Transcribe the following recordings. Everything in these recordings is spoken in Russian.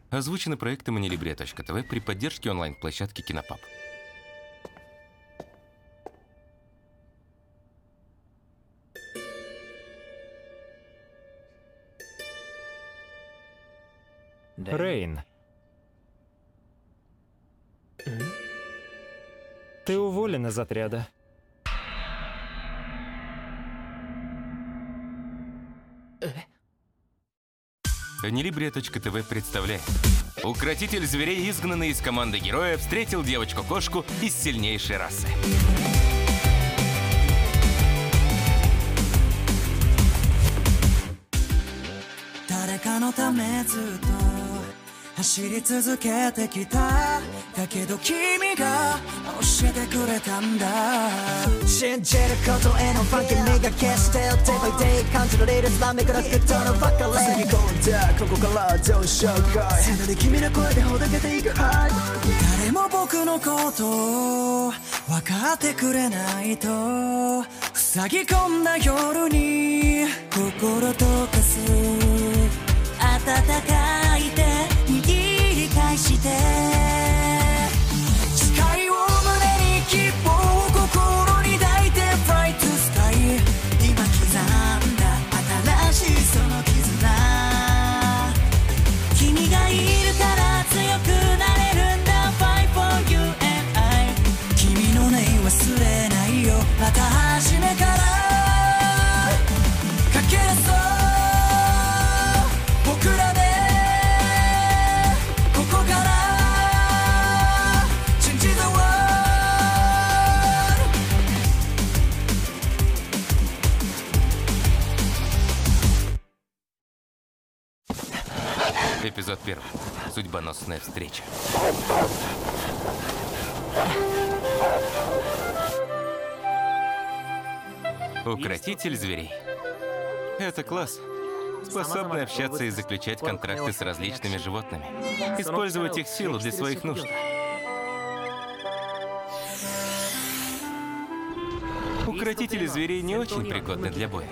Озвучено проектом Anilibria.tv при поддержке онлайн-площадки Кинопаб. Рейн. Ты уволен из отряда. Anilibria.tv представляет. Укротитель зверей, изгнанный из команды героя, встретил девочку-кошку из сильнейшей расы. Эпизод 1. Судьбоносная встреча. Укротитель зверей. Это класс, способный общаться и заключать контракты с различными животными, использовать их силу для своих нужд. Укротители зверей не очень пригодны для боя.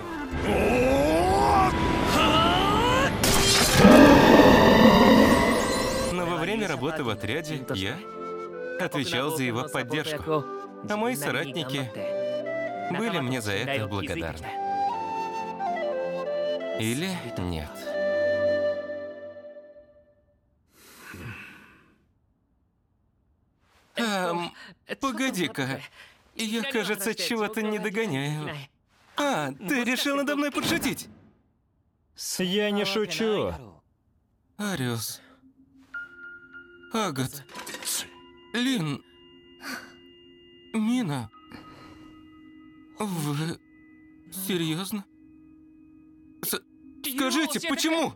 Но во время работы в отряде я отвечал за его поддержку, а мои соратники были мне за это благодарны. Или нет. Погоди-ка. Я, кажется, чего-то не догоняю. Ты решил надо мной подшутить? Я не шучу. Ариус. Агат. Лин. Мина. Вы серьезно? Скажите, почему?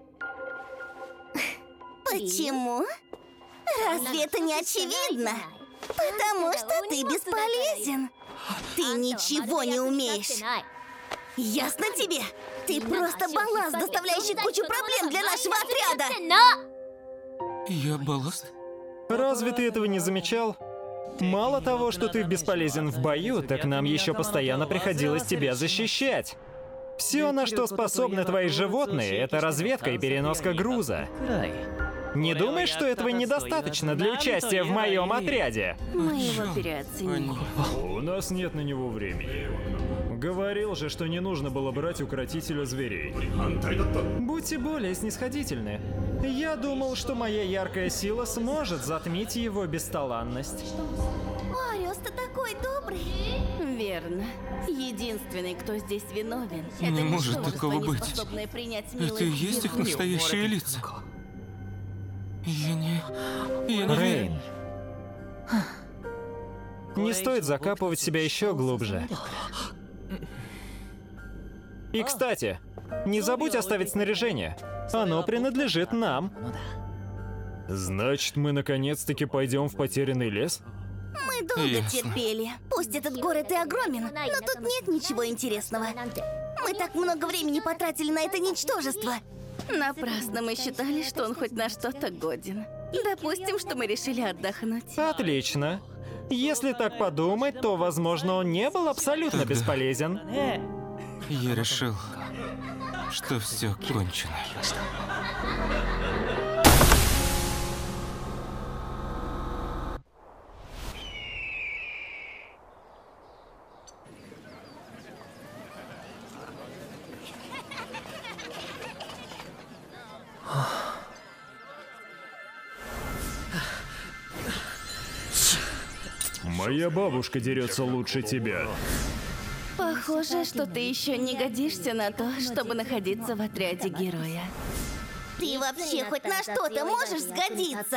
Почему? Разве это не очевидно? Потому что ты бесполезен. Ты ничего не умеешь. Ясно тебе? Ты просто балласт, доставляющий кучу проблем для нашего отряда. Я балласт? Разве ты этого не замечал? Мало того, что ты бесполезен в бою, так нам еще постоянно приходилось тебя защищать. Все, на что способны твои животные, это разведка и переноска груза. Не думаешь, что этого недостаточно для участия в моем отряде? Мы его переоценили. У нас нет на него времени. Говорил же, что не нужно было брать укротителя зверей. Будьте более снисходительны. Я думал, что моя яркая сила сможет затмить его бесталанность. Ариус, ты такой добрый. Верно. Единственный, кто здесь виновен. Не может такого быть. Это и есть их настоящие лица. Я не верю. Рейн. Не стоит закапывать себя еще глубже. И, кстати, не забудь оставить снаряжение. Оно принадлежит нам. Значит, мы наконец-таки пойдем в потерянный лес? Мы долго терпели. Пусть этот город и огромен, но тут нет ничего интересного. Мы так много времени потратили на это ничтожество. Напрасно мы считали, что он хоть на что-то годен. Допустим, что мы решили отдохнуть. Отлично. Если так подумать, то, возможно, он не был абсолютно бесполезен. Я решил, что все кончено. Моя бабушка дерется лучше тебя. Похоже, что ты еще не годишься на то, чтобы находиться в отряде героя. Ты вообще хоть на что-то можешь сгодиться?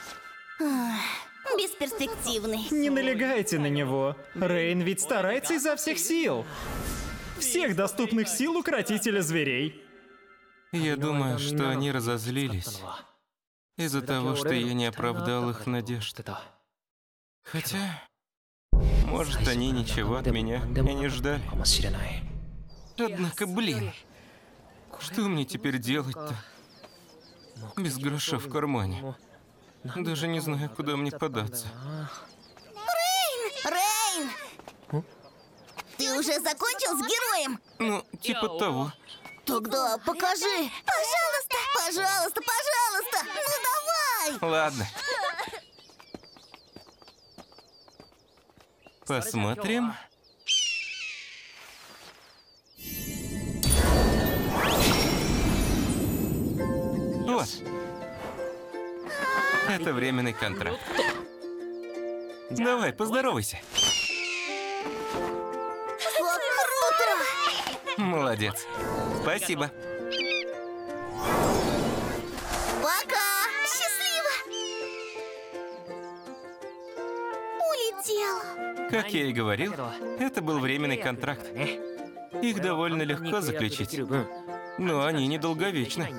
Бесперспективный. Не налегайте на него. Рейн ведь старается изо всех сил. Всех доступных сил укротителя зверей. Я думаю, что они разозлились из-за того, что я не оправдал их надежд. Хотя, может, они ничего от меня и не ждали. Однако, блин, что мне теперь делать-то? Без гроша в кармане. Даже не знаю, куда мне податься. Рейн! Ты уже закончил с героем? Ну, типа того. Тогда покажи. Пожалуйста, пожалуйста, пожалуйста. Ну давай. Ладно. Посмотрим. Вот. Это временный контракт. Давай, поздоровайся. Как круто! Молодец. Спасибо. Пока! Счастливо! Улетел. Как я и говорил, это был временный контракт. Их довольно легко заключить, но они недолговечны.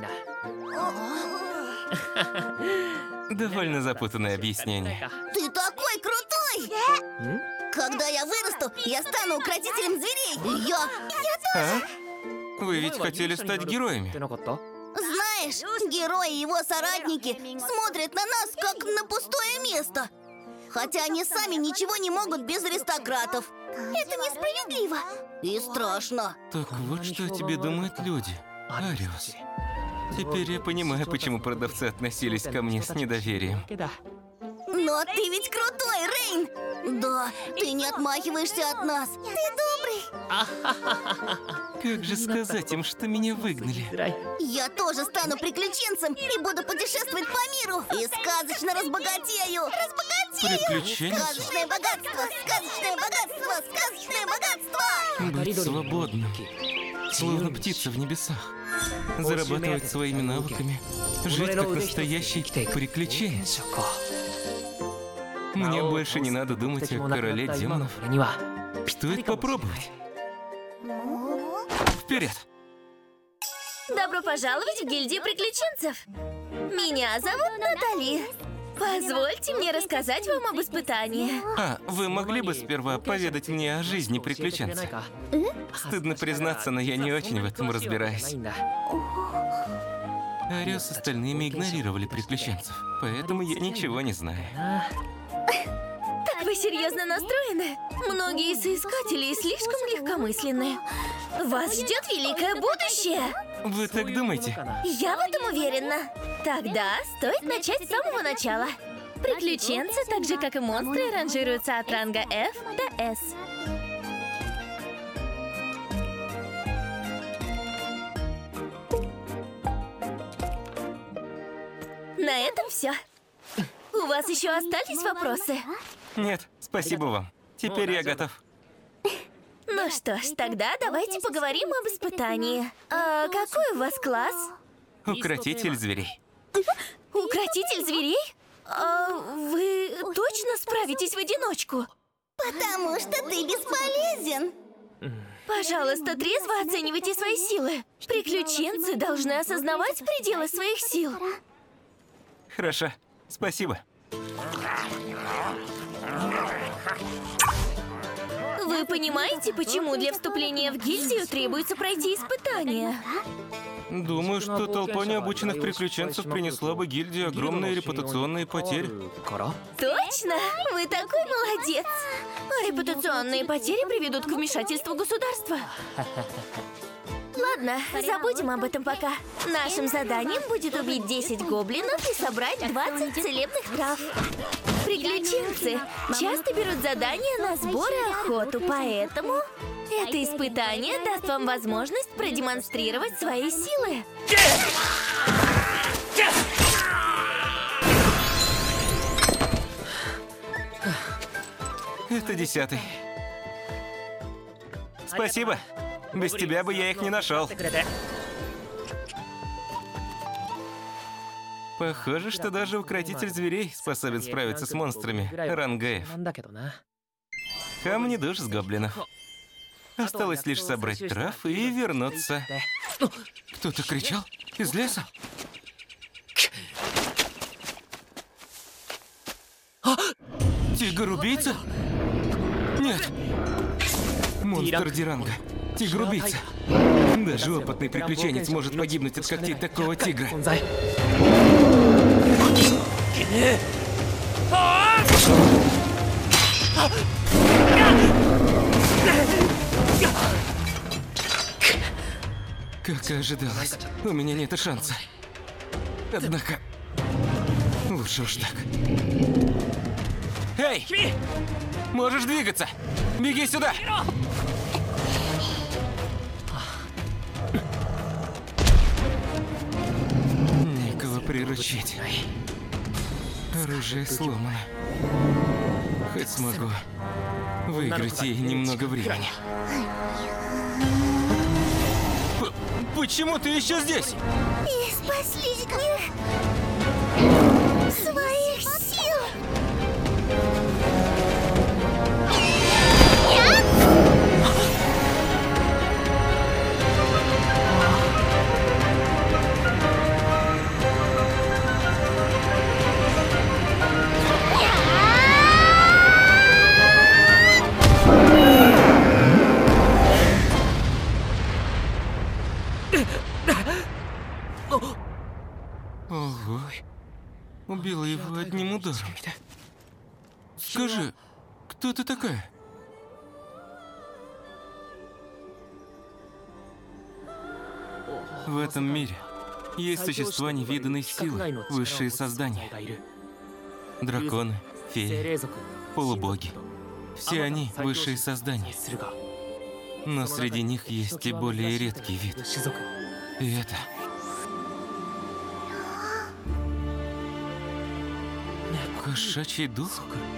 Довольно запутанное объяснение. Ты такой крутой! Когда я вырасту, я стану укротителем зверей. Я тоже. А? Вы ведь хотели стать героями. Знаешь, герои и его соратники смотрят на нас, как на пустое место. Хотя они сами ничего не могут без аристократов. Это несправедливо. И страшно. Так вот что о тебе думают люди, Ариус. Теперь я понимаю, почему продавцы относились ко мне с недоверием. Но ты ведь крутой, Рейн! Да, ты не отмахиваешься от нас. Ты добрый. Как же сказать им, что меня выгнали? Я тоже стану приключенцем и буду путешествовать по миру. И сказочно разбогатею. Приключенец? Сказочное богатство, сказочное богатство, сказочное богатство. Быть свободным, словно птица в небесах. Зарабатывать своими навыками, жить как настоящий приключенец. Мне больше не надо думать о короле демонов. Стоит попробовать. Вперед! Добро пожаловать в гильдию приключенцев. Меня зовут Натали. Позвольте мне рассказать вам об испытании. А, вы могли бы сперва поведать мне о жизни приключенца? Стыдно признаться, но я не очень в этом разбираюсь. Ариус с остальными игнорировали приключенцев, поэтому я ничего не знаю. Так вы серьезно настроены? Многие соискатели слишком легкомысленны. Вас ждет великое будущее. Вы так думаете? Я в этом уверена. Тогда стоит начать с самого начала. Приключенцы, так же как и монстры, ранжируются от ранга F до S. На этом все. У вас еще остались вопросы? Нет, спасибо вам. Теперь я готов. Ну что ж, тогда давайте поговорим об испытании. А какой у вас класс? Укротитель зверей. Укротитель зверей? А вы точно справитесь в одиночку? Потому что ты бесполезен. Пожалуйста, трезво оценивайте свои силы. Приключенцы должны осознавать пределы своих сил. Хорошо, спасибо. Вы понимаете, почему для вступления в гильдию требуется пройти испытание? Думаю, что толпа необученных приключенцев принесла бы гильдии огромные репутационные потери. Точно! Вы такой молодец! А репутационные потери приведут к вмешательству государства. Ладно, забудем об этом пока. Нашим заданием будет убить 10 гоблинов и собрать 20 целебных трав. Приключенцы часто берут задания на сбор и охоту, поэтому это испытание даст вам возможность продемонстрировать свои силы. Это 10-й. Спасибо. Без тебя бы я их не нашел. Похоже, что даже укротитель зверей способен справиться с монстрами рангаев. Камни душ с гоблинов. Осталось лишь собрать трав и вернуться. Кто-то кричал из леса. Тигр-убийца? Нет. Монстр Диранга. Тигр-убийца. Даже опытный приключенец может погибнуть от когтей такого тигра. Как и ожидалось, у меня нет шанса. Однако, лучше уж так. Эй! Можешь двигаться! Беги сюда! Некого приручить. Оружие сломано. Хоть смогу выиграть ей немного времени. Почему ты еще здесь? Из последних своих сил. Ого. Убила его одним ударом. Скажи, кто ты такая? В этом мире есть существа невиданной силы, высшие создания. Драконы, феи, полубоги. Все они высшие создания. Но среди них есть и более редкий вид. И это... кошачий дух?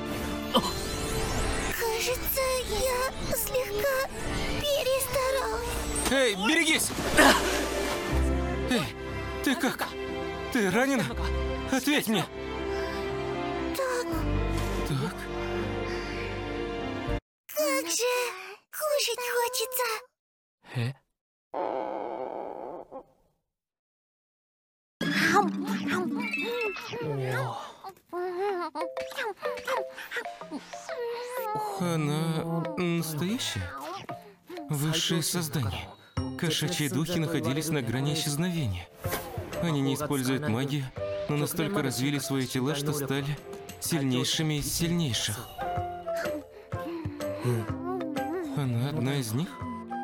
Кажется, я слегка перестаралась. Эй, берегись! Эй, ты как? Ты ранена? Ответь мне! Так, Так? как же кушать хочется. Она настоящая? Высшие создания. Кошачьи духи находились на грани исчезновения. Они не используют магию, но настолько развили свои тела, что стали сильнейшими из сильнейших. Она одна из них?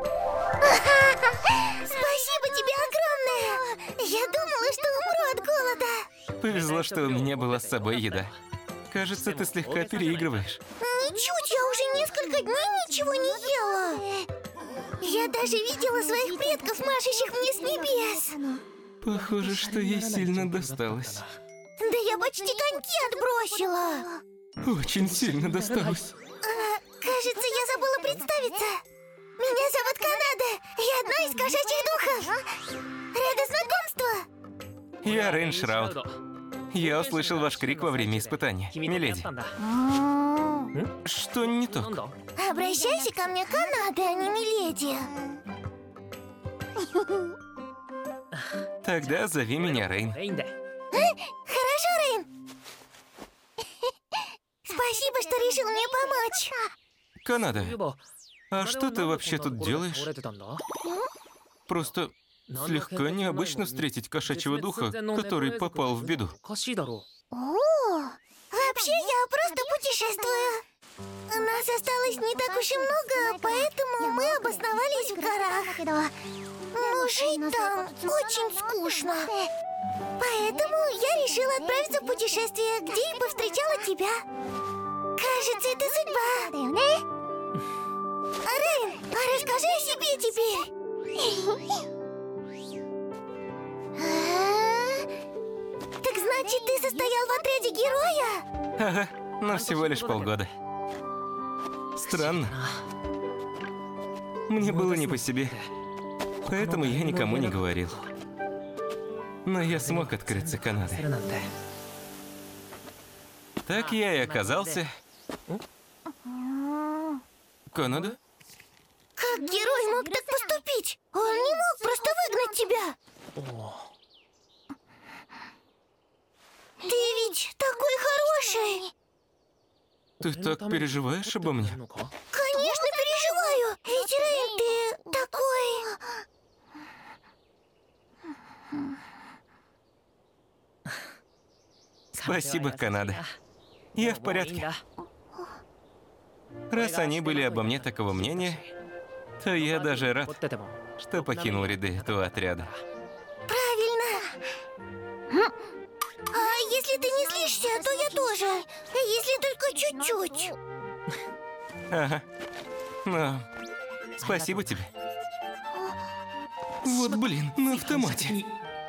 Спасибо тебе огромное! Я думала, что умру от голода. Повезло, что у меня была с собой еда. Кажется, ты слегка переигрываешь. Ничуть, я уже несколько дней ничего не ела. Я даже видела своих предков, машущих мне с небес. Похоже, что ей сильно досталось. Да я почти коньки отбросила. Очень сильно досталось. Кажется, я забыла представиться. Меня зовут Канада. Я одна из кошачьих духов. Рада знакомству. Я Рейн Шраут. Я услышал ваш крик во время испытания, миледи. Что не так? Обращайся ко мне, Канада, а не миледи. Тогда зови меня Рейн. Хорошо, Рейн. Спасибо, что решил мне помочь. Канада, а что ты вообще тут делаешь? Просто слегка необычно встретить кошачьего духа, который попал в беду. Вообще, я просто путешествую. Нас осталось не так уж и много, поэтому мы обосновались в горах. Но жить там очень скучно. Поэтому я решила отправиться в путешествие, где и повстречала тебя. Кажется, это судьба. Рейн, а расскажи о себе теперь. Так значит, ты состоял в отряде героя? Ага, но всего лишь полгода. Странно. Мне было не по себе, поэтому я никому не говорил. Но я смог открыться Канадой. Так я и оказался... Канада? Как герой мог так поступить? Он не мог просто выгнать тебя. Ты ведь такой хороший. Ты так переживаешь обо мне? Конечно, переживаю. Ведь, Рейн, ты такой... Спасибо, Канада. Я в порядке. Раз они были обо мне такого мнения, то я даже рад, что покинул ряды этого отряда. Правильно. А если ты не злишься, то я тоже. Если только чуть-чуть. Ага. Ну, спасибо тебе. Вот блин, на автомате.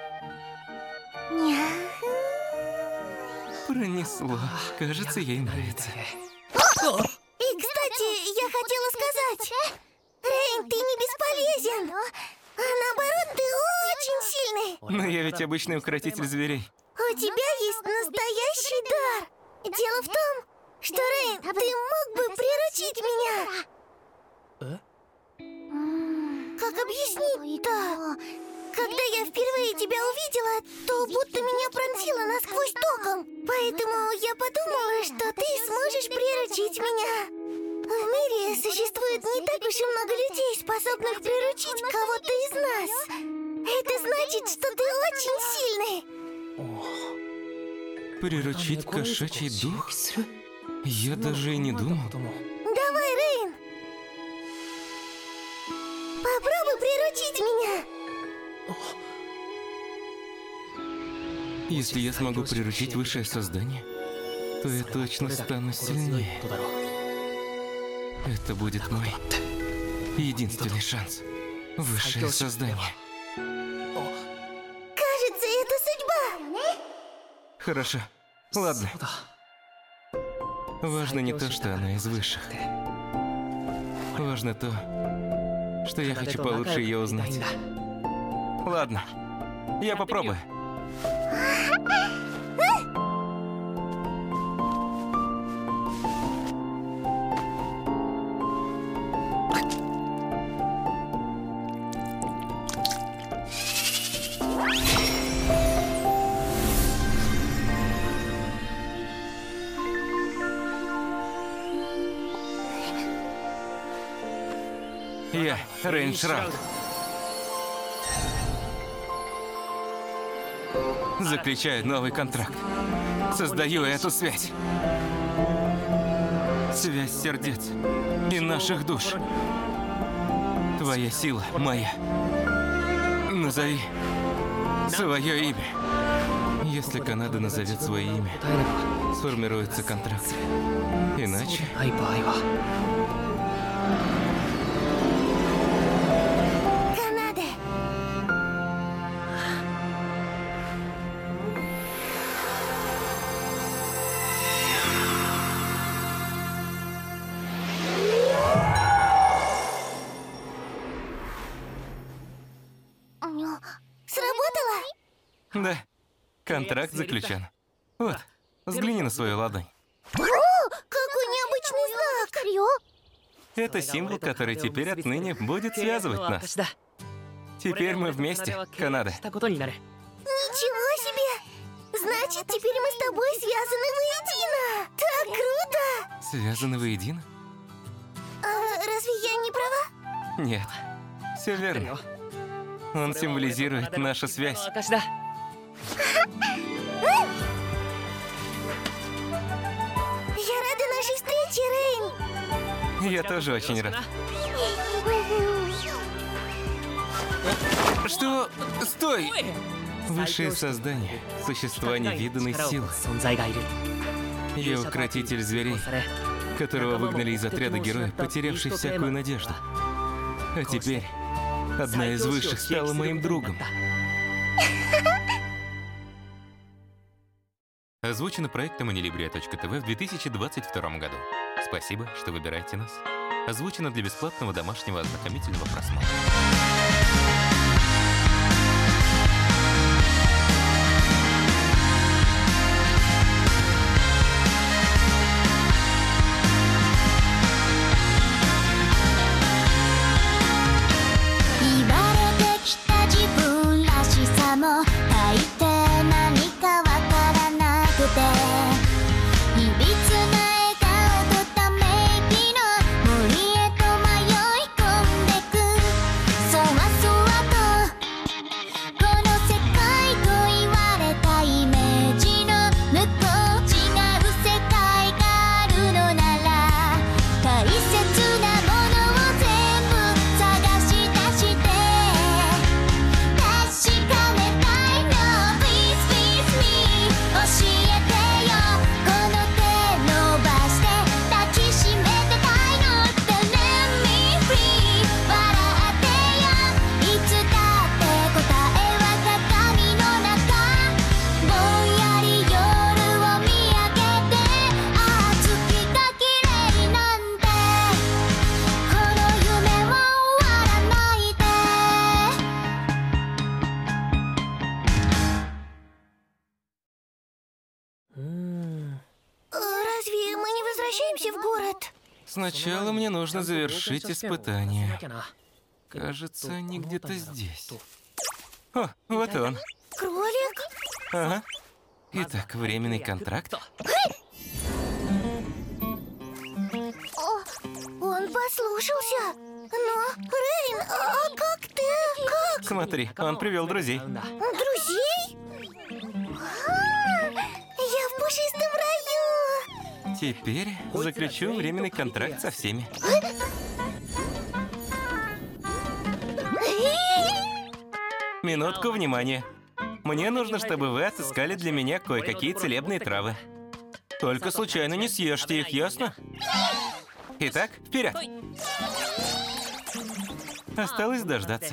Пронесло. Кажется, ей нравится. И, кстати, я хотела сказать, Рейн, ты не бесполезен, а наоборот, ты очень сильный. Но я ведь обычный укротитель зверей. У тебя есть настоящий дар. Дело в том, что, Рейн, ты мог бы приручить меня. Как объяснить-то? Когда я впервые тебя увидела, то будто меня пронзило насквозь током. Поэтому я подумала, что ты сможешь приручить меня. В мире существует не так уж и много людей, способных приручить кого-то из нас. Это значит, что ты очень сильный. Приручить кошачий дух? Я даже и не думал. Давай, Рейн. Попробуй приручить меня. Если я смогу приручить высшее создание, то я точно стану сильнее. Это будет мой единственный шанс. Высшее создание. Кажется, это судьба. Хорошо. Ладно. Важно не то, что она из высших. Важно то, что я хочу получше ее узнать. Ладно. Я попробую. Я Рейн Шраут. Заключаю новый контракт. Создаю эту связь. Связь сердец и наших душ. Твоя сила моя. Назови свое имя. Если Канада назовет свое имя, сформируется контракт. Иначе... Канада. Сработало? Да, контракт заключен. Вот, взгляни на свою ладонь. О, какой необычный знак! Это символ, который теперь отныне будет связывать нас. Теперь мы вместе, Канада. Ничего себе! Значит, теперь мы с тобой связаны воедино! Так круто! Связаны воедино? А разве я не права? Нет, все верно. Он символизирует нашу связь. Я рада нашей встрече, Рейн! Я тоже очень рад. Что? Стой! Высшее создание, существа невиданной силы. Я укротитель зверей, которого выгнали из отряда героя, потерявший всякую надежду. А теперь одна из высших стала моим другом. Озвучено проектом Anilibria.tv в 2022 году. Спасибо, что выбираете нас. Озвучено для бесплатного домашнего ознакомительного просмотра. Разве мы не возвращаемся в город? Сначала мне нужно завершить испытание. Кажется, они где-то здесь. О, вот он. Кролик? Ага. Итак, временный контракт. Он послушался. Но, Рейн, а как ты? Как? Смотри, он привел друзей. Друзей? Я в пушистом раю. Теперь заключу временный контракт со всеми. Минутку внимания. Мне нужно, чтобы вы отыскали для меня кое-какие целебные травы. Только случайно не съешьте их, ясно? Итак, вперед! Осталось дождаться.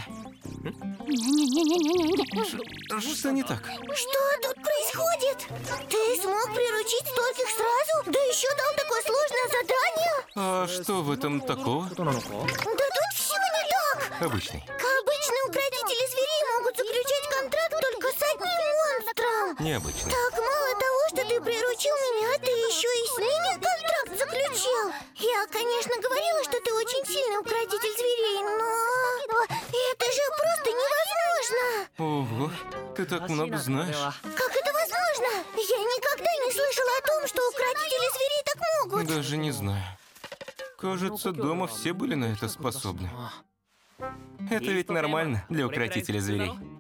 Что не так? Что тут происходит? Ты смог приручить стольких сразу? Да еще дал такое сложное задание? А что в этом такого? Да тут все не так. Обычный. Обычные укротители зверей могут заключать контракт только с одним монстром. Необычный. Так мало того, что ты приручил меня, ты еще и с ними контракт заключил. Я, конечно, говорила, что ты очень сильный укротитель зверей, но это же просто невозможно. Ого, ты так много знаешь. Как это возможно? Я никогда не слышала о том, что укротители зверей так могут. Даже не знаю. Кажется, дома все были на это способны. Это ведь нормально для укротителя зверей.